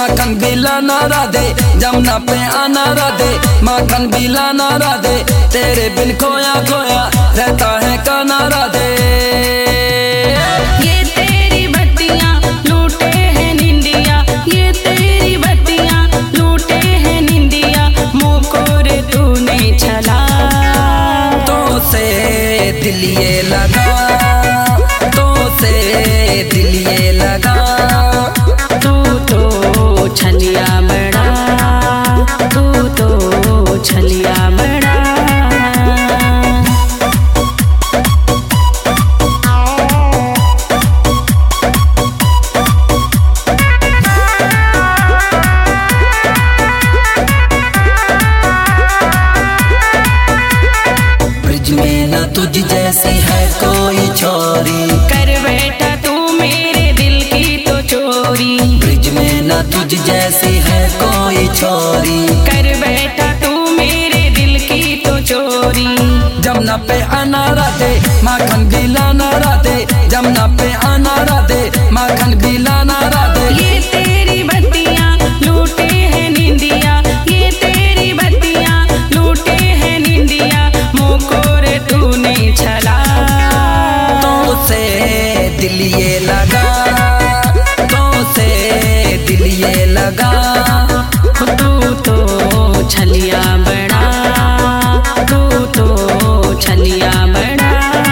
माखन भी लाना राधे, जमुना पे आना राधे, माखन भी लाना राधे, तेरे बिन खोया खोया रहता है काना राधे। ये तेरी बत्तियां लूटे हैं निंदिया, ये तेरी बत्तियां लूटे हैं निंदिया, मुकोर तूने चला तो से दिल ये लगा, तो से दिल ये लगा, तू तो छलिया बड़ा, तू तो छलिया बड़ा। ब्रिज में न तुझ जैसी है कोई छोरी, कर बैठा तू मेरे दिल की तो चोरी, ब्रिज में न तुझ जैसी है कोई छोरी, कर बैठा तू मेरे दिल की तो चोरी। जमुना पे आना राधे, माखन भी लाना राधे, जमुना पे आना राधे, माखन भी लाना राधे। ये तेरी बत्तियां लूटे हैं निंदिया, ये तेरी बत्तियां लूटे हैं निंदिया, मुकोर तूने छला तो से दिल ये लगा, तो से दिल ये लगा, तू तो छलिया बड़ा, तू तो छलिया बड़ा।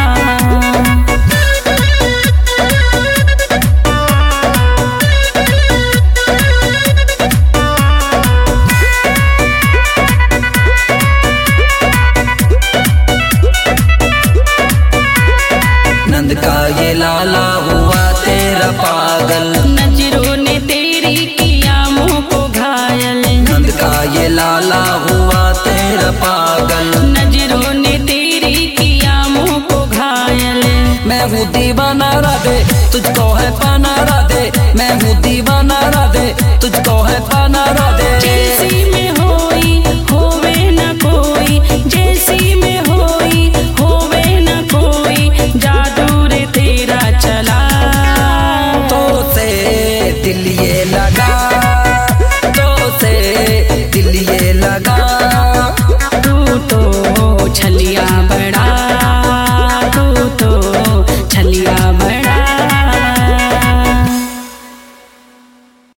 नंद का ये लाला हुआ तेरा पागल, नजरों ने तेरी किया मुँह को घायल, नंद का ये लाला हुआ तेरा पागल, नजरों ने तेरी किया मुँह को घायल। मैं हूँ दीवाना राधे, तुझको है पाना राधे, मैं हूँ दीवाना राधे, तुझको है पाना राधे। चेल्सी में